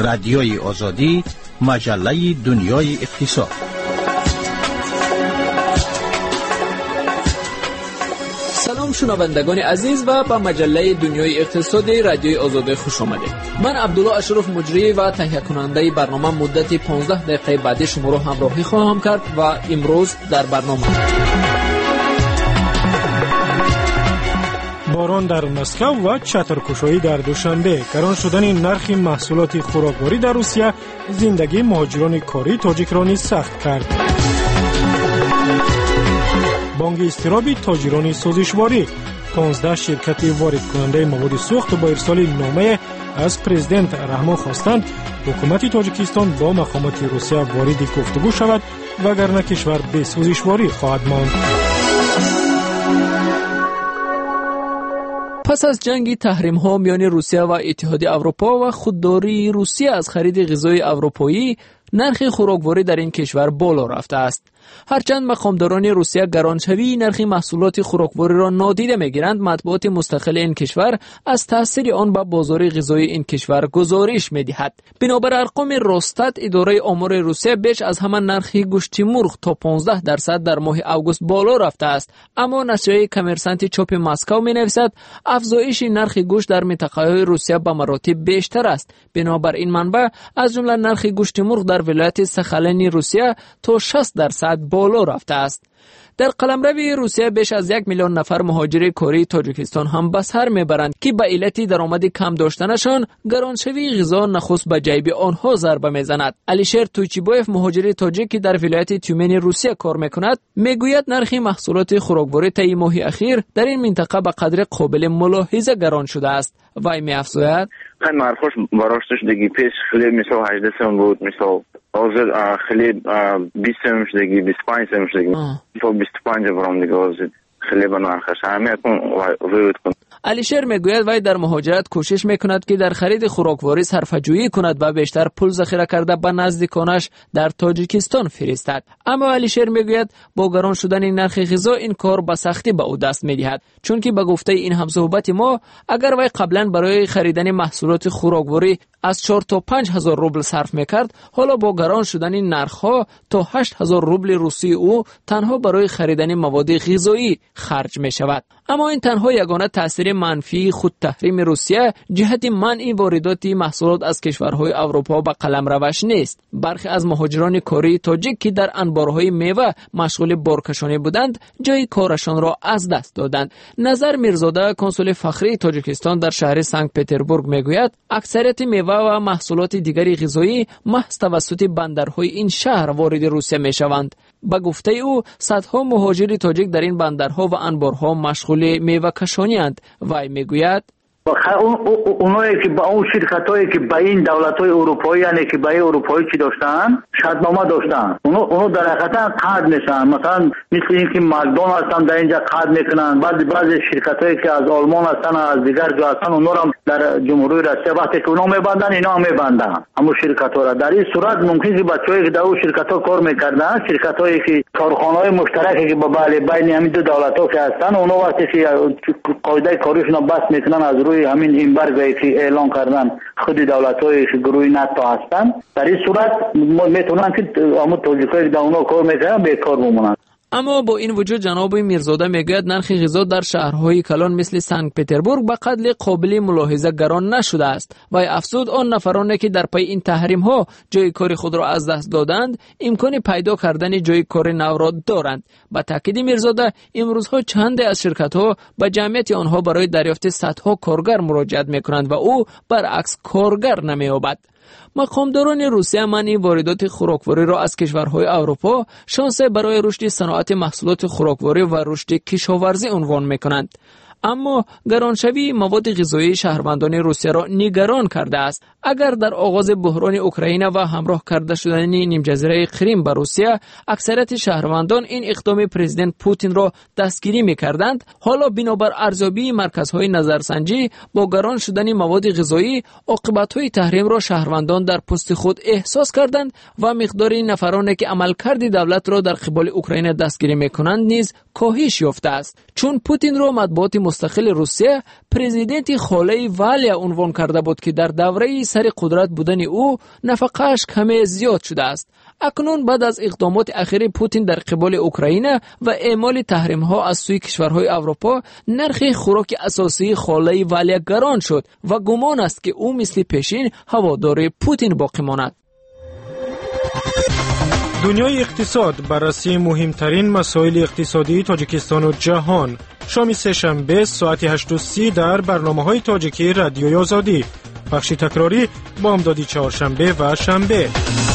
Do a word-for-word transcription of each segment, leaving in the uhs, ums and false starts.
رادیوی آزادی، مجله دنیای اقتصاد. سلام شنوندگان عزیز و به مجله دنیای اقتصادی رادیوی آزادی خوش آمدید. من عبدالله اشرف مجری و تهیه کننده برنامه مدت پانزده دقیقه بعد شما را همراهی خواهم کرد و امروز در برنامه باران در مسکو و چترکشایی در دوشنبه، گران شدن نرخ محصولات خوراکواری در روسیه زندگی مهاجران کاری تاجیک را نیز سخت کرد. بانک اضطرابی تاجران سازشواری، پانزده شرکت وارد کننده مواد سوخت با ارسال نامه از پرزیدنت رحمان خواستند حکومت تاجیکستان با مقامات روسیه وارد گفتگو شود وگرنه کشور به سازشواری خواهد ماند. پس از جنگ تحریم ها میان روسیه و اتحادیه اروپا و خودداری روسیه از خرید غذای اروپایی، نرخ خوراکواری در این کشور بالا رفته است. هرچند مقامداران روسیه گرانشوی نرخ محصولات خوراکواری را نادیده میگیرند، مطبوعات مستقل این کشور از تاثیر آن به بازار غذایی این کشور گزارش میدهد. بنابر ارقام روستات، اداره آمار روسیه بیش از همان نرخ گوشت مرغ تا پانزده درصد در ماه آگوست بالا رفته است. اما نشریه کامرسانت چاپ مسکو مینویسد افزایش نرخ گوشت در منطقه‌های روسیه به مراتب بیشتر است. بنابر این منبع از جمله نرخ گوشت مرغ در ولایت ساخالین روسیه تا شصت درصد بالا رفته است. در قلمرو روسیه بیش از یک میلیون نفر مهاجر کاری تاجیکستان هم به سر میبرند که به علت درآمد کم داشتنشان گرانشوی غذا نخست به جیب آنها ضربه میزند. علیشیر تویچیبویف، مهاجر تاجیک که در ولایت تیومن روسیه کار میکند، میگوید نرخ محصولات خوراکواری طی ماه اخیر در این منطقه به قدر قابل ملاحظه گران شده است. وی می‌افزاید خیلی مرخوش باراستش دیگه پیش خیلی مثل هجده سم بود، مثل آزد خیلی بیست سم شدگی، بیست و پنج سم شدگی، مثل بیست و پنج برام دیگه آزد خیلی به نرخش همه کن ویود کن. علیشیر میگوید وی در مهاجرت کوشش میکند که در خرید خوراکواری صرفه‌جویی کند و بیشتر پول ذخیره کرده به نزدیکانش در تاجیکستان فرستد. اما علیشیر میگوید با گران شدن نرخ غذا این کار به سختی به او دست میدهد، چون که به گفته این همصحبت ما اگر وی قبلا برای خریدن محصولات خوراکواری از چهار تا پنج هزار روبل صرف میکرد، حالا با گران شدن نرخ‌ها تا هشت هزار روبل روسی او تنها برای خریدن مواد غذایی خرج می شود. اما این تنها یگانه تاثیر منفی خود تحریم روسیه جهت منع واردات محصولات از کشورهای اروپا به قلمروش نیست. برخی از مهاجران کاری تاجیک که در انبارهای میوه مشغول بارکشانی بودند، جای کارشان را از دست دادند. نظر میرزاده، کنسول فخری تاجیکستان در شهر سنت پترزبورگ میگوید اکثریت میوه و محصولات دیگری غذایی محض توسط بندرهای این شهر وارد روسیه میشوند. با گفته او صدها مهاجر تاجیک در این بندرها و انبارها مشغول میوه کشانی اند. وی میگوید اونایی که با اون شرکتایی که با این دولت‌های اروپایی یعنی که با اروپایی چی داشتن شرطنامه داشتن، اونو اونو در حقیقت قرض میشن. مثلا مثل اینکه مکدونالد هستن در اینجا قرض میکنن، بعضی بعضی شرکتایی که از آلمان هستن از دیگر جا هستن اونا هم در جمهوری روسیه وقتی که اونا میبندن اینا هم میبندن اما شرکت‌ها را. در این صورت ممکنه که بچه‌ای که در اون شرکت‌ها کار میکردن، شرکتایی که کارخانه‌های مشترکی که با بله بین همین دو دولت‌ها که هستن، اونا وقتی که قاعده کاریشون بس میکنن از روی همین این برگایی که اعلان کردن خود دولت‌های گروه ناتو هستن، در این صورت میتونن که همون توجیه‌هایی در اونا کار میکنن بیکار بمونن. اما با این وجود جناب میرزاده میگوید نرخ غذا در شهرهای کلان مثل سنت پترزبورگ به قدر قابل ملاحظه گران نشده است و افزود آن نفرانی که در پی این تحریم ها جای کار خود را از دست دادند امکان پیدا کردن جای کار نو را دارند. با تاکید میرزاده امروزها چند از شرکت ها به جمعیت آنها برای دریافت صدها کارگر مراجعت میکنند و او برعکس کارگر نمییابد. مقامداران روسیه منع واردات خوراکواری را از کشورهای اروپا شانس برای رشد صنعت محصولات خوراکواری و رشد کشاورزی عنوان میکنند. اما گرانشوی مواد غذایی شهروندان روسیه را نگران کرده است. اگر در آغاز بحران اوکراین و همراه کرده شدن نیم جزیره کریم به روسیه اکثریت شهروندان این اقدام پرزیدنت پوتین را دستگیری می‌کردند، حالا بنابر ارزیابی مرکزهای نظرسنجی با گران شدن مواد غذایی عاقبت‌های تحریم را شهروندان در پوست خود احساس کردند و مقدار نفرانی که عملکرد دولت را در قبال اوکراین دستگیری می‌کنند نیز کاهش یافته است. چون پوتین را مطبوعات مستقل روسیه پرزیدنت خاله والیا عنوان کرده بود که در دوره سر قدرت بودن او نفقه‌اش کمی زیاد شده است. اکنون بعد از اقدامات اخیر پوتین در قبال اوکراین و اعمال تحریم‌ها از سوی کشورهای اروپا، نرخ خوراک اساسی خاله والیا گران شد و گمان است که او مثل پیشین هوادار پوتین باقی ماند. دنیای اقتصاد، بررسی مهمترین مسائل اقتصادی تاجیکستان و جهان. شام سه‌شنبه ساعت هشت و سی در برنامه‌های تاجیکی رادیوی آزادی. بخش تکراری بامدادی چهارشنبه و شنبه.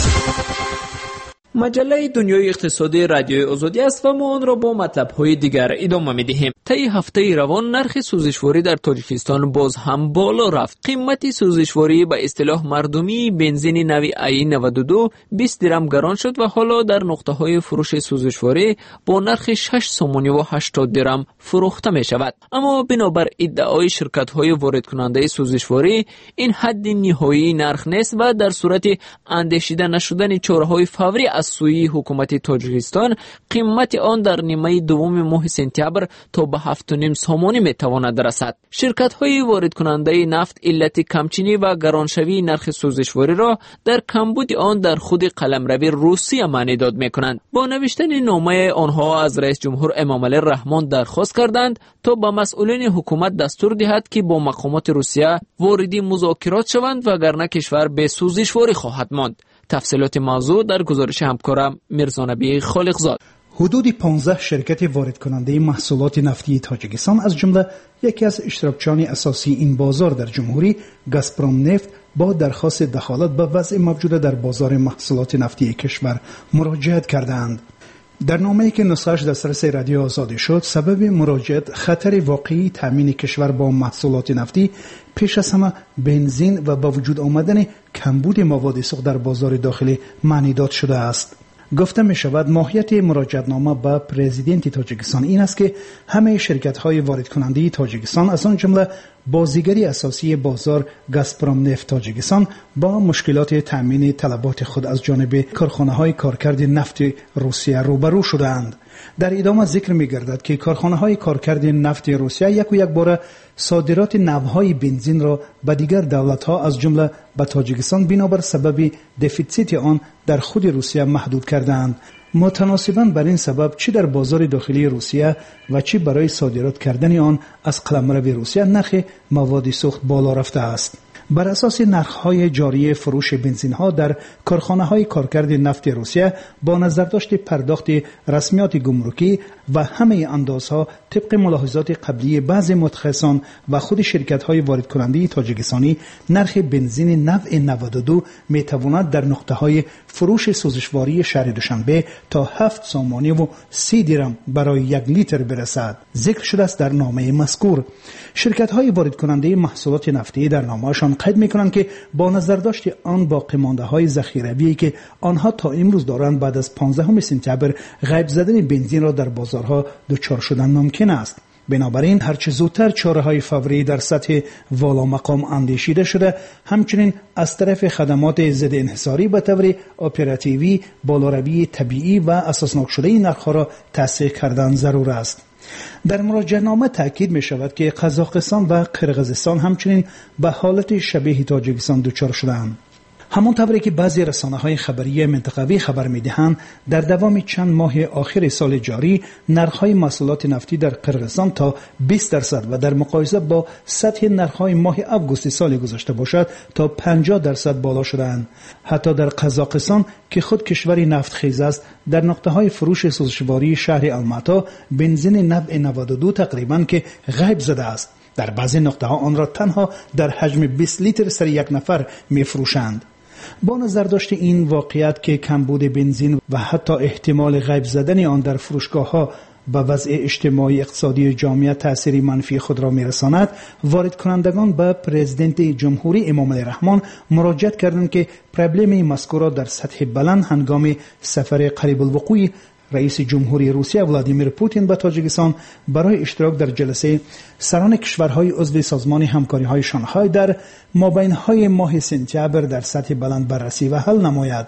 مجله دنیای اقتصادی رادیوی آزادی است و ما آن را با مطلب‌های دیگر ادامه می‌دهیم. طی هفته روان نرخ سوزشواری در تاجیکستان باز هم بالا رفت. قیمت سوزشواری به اصطلاح مردمی بنزین نوع ای نود و دو بیست درم گران شد و حالا در نقطه‌های فروش سوزشواری با نرخ شش سومانی و هشتاد درم فروخته می‌شود. اما بنابر ادعای شرکت‌های وارد کننده سوزشواری این حد نهایی نرخ نیست و در صورت اندیشیده نشدن چاره‌های فوری از سوی حکومت تاجیکستان قیمت آن در نیمه دوم ماه سپتامبر تا به هفت و نیم سومانی میتواند رسد. شرکت های وارد کننده نفت علت کمچینی و گرانشوی نرخ سوزشواری را در کمبود آن در خود قلمرو روسیه معنی داد میکنند. با نوشتن نامه آنها از رئیس جمهور امامعلی رحمان درخواست کردند تا به مسئولین حکومت دستور دهد که با مقامات روسیه وارد مذاکرات شوند وگرنه کشور به سوزشواری خواهد ماند. تفصیلات موضوع در گزارش همکارم میرزانبی خالقزاد. حدود پانزده شرکت وارد کننده محصولات نفتی تاجیکستان از جمله یکی از اشتراکچیان اساسی این بازار در جمهوری گازپروم نفت با درخواست دخالت به وضع موجود در بازار محصولات نفتی کشور مراجعت کردند. در نامه‌ای که نسخه‌اش دسترس رادیو آزادی شد، سبب مراجعت خطر واقعی تامین کشور با محصولات نفتی، پیش از همه بنزین و با وجود آمدن کمبود مواد سوخت در بازار داخلی معنی داد شده است. گفته می شود ماهیت مراجعتنامه به پرزیدنت تاجیکستان این است که همه شرکت‌های وارد کننده تاجیکستان از آن جمله بازیگری اساسی بازار گازپروم نفت تاجیکستان با مشکلات تامین طلبات خود از جانب کارخانه‌های کارکرد نفت روسیه روبرو شدند. در ادامه ذکر می گردد که کارخانه‌های کارکرد نفت روسیه یک و یک بار صادرات نوهای بنزین را به دیگر دولت‌ها از جمله به تاجیکستان بنابر سبب دفیسیت آن در خود روسیه محدود کردند. متناسباً بر این سبب چی در بازار داخلی روسیه و چی برای صادرات کردن آن از قلمرو روسیه نرخ مواد سوخت بالا رفته است. بر اساس نرخ‌های جاری فروش بنزین‌ها در کارخانه‌های کارکرد نفت روسیه با نظرداشت پرداخت رسمیات گمرکی و همه اندازها طبق ملاحظات قبلی بعضی متخصصان و خود شرکت‌های وارد کننده تاجیکستانی، نرخ بنزین نوع نود و دو می‌تواند در نقطه‌های فروش سوزشواری شهر دوشنبه تا هفت سومانی و سی درم برای یک لیتر برسد. ذکر شده است در نامه مذکور. شرکت‌های وارد کننده محصولات نفتی در نامه‌شان قید می‌کنند که با نظرداشت آن باقی مانده‌های ذخیروی که آنها تا امروز دارند، بعد از پانزدهم سپتامبر غیب زدن بنزین را در بازارها دچار شدن ممکن است. بنابراین هرچه زودتر چاره‌های فوری در سطح والا مقام اندیشیده شده، همچنین از طرف خدمات ضد انحصاری به طور اپراتیوی بالاروی طبیعی و اساسناک شده نرخ‌ها را تصحیح کردن ضرور است. در مراجعه‌نامه تاکید می شود که قزاقستان و قرقیزستان همچنین به حالت شبیه تاجیکستان دچار شدند. همانطوری که بعضی رسانه‌های خبری منطقوی خبر می‌دهند، در دوام چند ماه آخر سال جاری نرخ‌های محصولات نفتی در قرقیزستان تا بیست درصد و در مقایسه با سطح نرخ‌های ماه آگوست سال گذشته باشد تا پنجاه درصد بالا شدند. حتی در قزاقستان که خود کشوری نفتخیز است، در نقطه‌های فروش سوزشواری شهر الماتا بنزین نوع نود و دو تقریباً که غیب زده است. در بعضی نقطه‌ها آن را تنها در حجم بیست لیتر سر یک نفر می‌فروشند. با نظر داشت این واقعیت که کمبود بنزین و حتی احتمال غیب زدن آن در فروشگاه‌ها به وضع اجتماعی اقتصادی جامعه تأثیر منفی خود را می‌رساند، وارد کنندگان به پرزیدنت جمهوری امامعلی رحمان مراجعت کردند که پرابلم مذکور را در سطح بلند هنگام سفر قریب الوقوع رئیس جمهوری روسیه ولادیمیر پوتین به تاجیکستان برای اشتراک در جلسه سران کشورهای عضو سازمان همکاری‌های شانگهای در مابین‌های ماه سپتامبر در سطح بلند بررسی و حل نماید.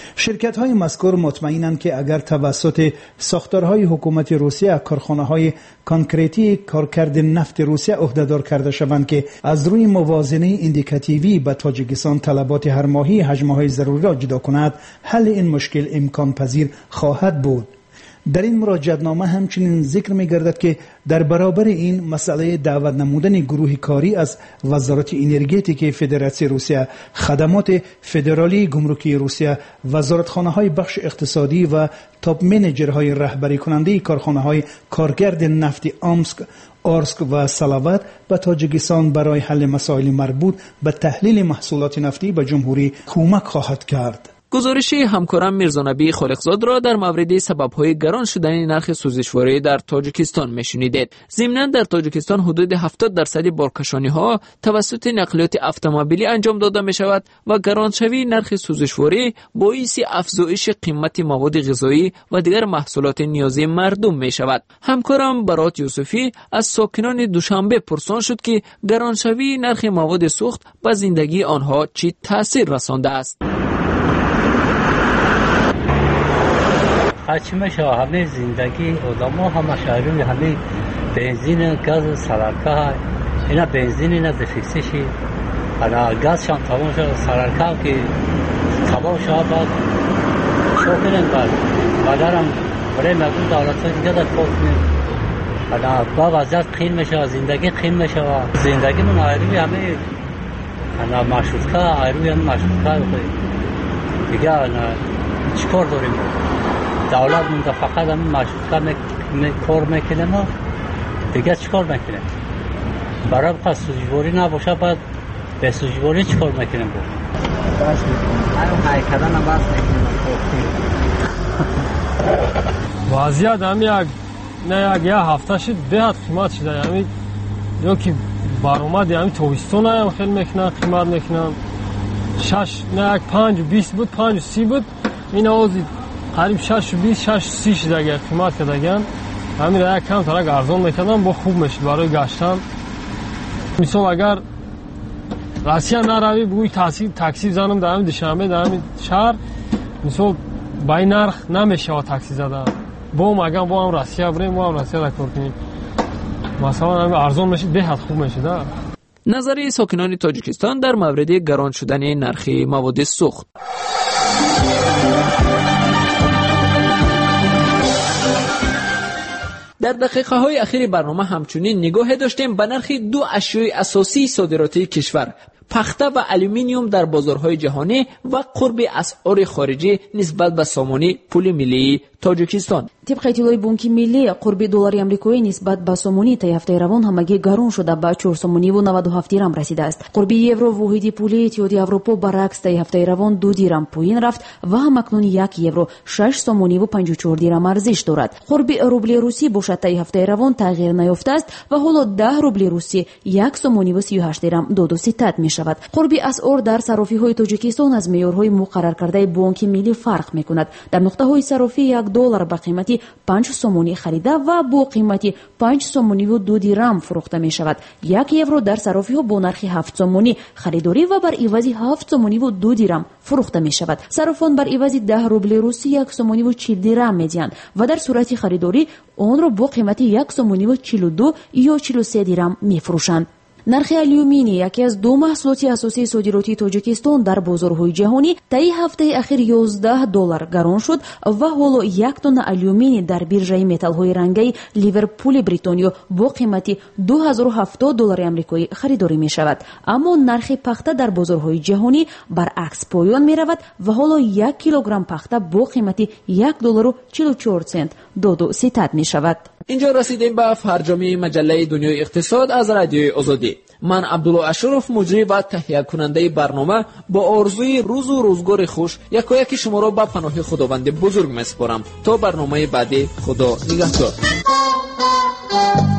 شرکت های مذکور مطمئنند که اگر توسط ساختارهای حکومت روسیه کارخانه های کانکریتی کارکرد نفت روسیه عهدهدار کرده شوند که از روی موازنه ایندیکاتیوی به تاجیکستان طلبات هر ماهی حجم های ضروری را جدا کند، حل این مشکل امکان پذیر خواهد بود. در این مراجعتنامه همچنین ذکر می گردد که در برابر این مسئله دعوت نمودن گروه کاری از وزارت انرژتیک فدراسیون روسیه، خدمات فدرالی گمرکی روسیه، وزارتخانه های بخش اقتصادی و تاپ منیجرهای رهبری کننده کارخانه های کارگرد نفت آمسک، آرسک و سلاوت به تاجیکستان برای حل مسائل مربوط به تحلیل محصولات نفتی به جمهوری کمک خواهد کرد. گزارش همکارم میرزانبی خالقزاد را در مورد سبب‌های گران شدن نرخ سوزشواری در تاجیکستان میشنیدید. ضمناً در تاجیکستان حدود هفتاد درصد بارکشانی‌ها توسط نقلیات اتومبیلی انجام داده می‌شود و گرانشوی نرخ سوزشواری باعث افزایش قیمت مواد غذایی و دیگر محصولات نیازی مردم می‌شود. همکارم برات یوسفی از ساکنان دوشنبه پرسان شد که گرانشوی نرخ مواد سوخت به زندگی آنها چه تأثیر رسانده است. هرچی میشه همه زندگی آدم ها همه شهری همه بنزین گاز سرکه اینا بنزین اینا دفیکسیشی انا گاز شان تمام شد سرکه که تمام شد بعد شوکنن بعد بعدم برای مردم دولت های دیگه در فوت می انا با وضعیت خیل میشه زندگی خیل میشه زندگی من آیروی همه انا مشروطه آیروی هم مشروطه دیگه انا چیکار داریم دولت من فقط هم مشروطه کار میکنه ما دیگه چیکار میکنه برای بخواه سوزشواری نباشه باید به سوزشواری چیکار میکنه بود بس میکنه الان های کردن هم بس میکنه وضعیت هم یک نه یک هفته شد بهت قیمت شده یعنی یا که برآمد یعنی تویستون هم خیلی میکنن قیمت میکنن شش نه یک پنج و بیست بود پنج و سی بود این آوازی قریب شش و بیست شش و سی شده اگر قیمت کردگن همین را یک کم ترک ارزان میکردن با خوب میشد برای گشتن. مثال اگر راسیه نروی بگوی تاکسی زنم در همین دوشنبه در همین شهر مثال بای نرخ نمیشه تاکسی زدن با هم اگر با هم راسیه بریم با هم راسیه را کار کنیم مثلا همین ارزان میشد بهت خوب میشد. نظری ساکنان تاجیکستان در مورد گران شدن نرخ مواد سوخت. در دقیقه های اخیر برنامه همچنین نگاه داشتیم به نرخ دو اشیای اساسی صادراتی کشور، پخته و الومینیوم در بازارهای جهانی و قرب اسعار خارجی نسبت به سامانه پول ملی تاجیکستان. طبق اطلاع بانک ملی قرب دلار آمریکایی نسبت به سامانه طی هفته روان همگی گران شده به چهار سامانی و نود و هفت درم رسیده است. قرب یورو واحد پولی اتحادیه اروپا برعکس طی هفته روان دو درم پایین رفت و همکنون یک یورو شش سامانی و پنجاه و چهار درم ارزش دارد. قرب روبل روسی باشد طی هفته روان تغییر نیافته است و حالا ده روبل روسی یک سامانی و سی و هشت درم دو دو ستت می شود. قرب اسعار در صرافی های تاجیکستان از معیارهای مقرر کرده بانک ملی فرق می کند. در نقطه های صرافی یک دلار به قیمت پنج سامانی خریده و با قیمت پنج سامانی و دو درم فروخته می شود. یک یورو در صرافی ها با نرخ هفت سامانی خریداری و بر عوض هفت سامانی و دو درم فروخته می شود. صرافان بر عوض ده روبل روسی یک سامانی و چهل درم می دهند و در صورت خریداری آن را با قیمت یک سامانی و چهل و دو یا چهل و سه درم می فروشند. نرخ الومینی یکی از دو محصولات اساسی صادراتی تاجیکستان در بازارهای جهانی طی هفته اخیر یازده دلار گران شد و حالا یک تن الومینی در بیرژه متال‌های رنگی لیورپول بریتانیا با قیمت دو هزار و هفتاد دلار آمریکایی خریداری می شود. اما نرخ پخته در بازارهای جهانی برعکس پایان می رود و حالا یک کیلوگرم پخته با قیمت یک دلار و چهل و چهار سنت دو دو ستت می شود. اینجا رسیدیم به فرجامی مجله دنیای اقتصاد از رادیوی آزادی. من عبدالله اشرف مجری و تهیه کننده برنامه با آرزوی روز و روزگار خوش یکایک شما را به پناه خداوند بزرگ میسپارم تا برنامه بعدی. خدا نگهدار.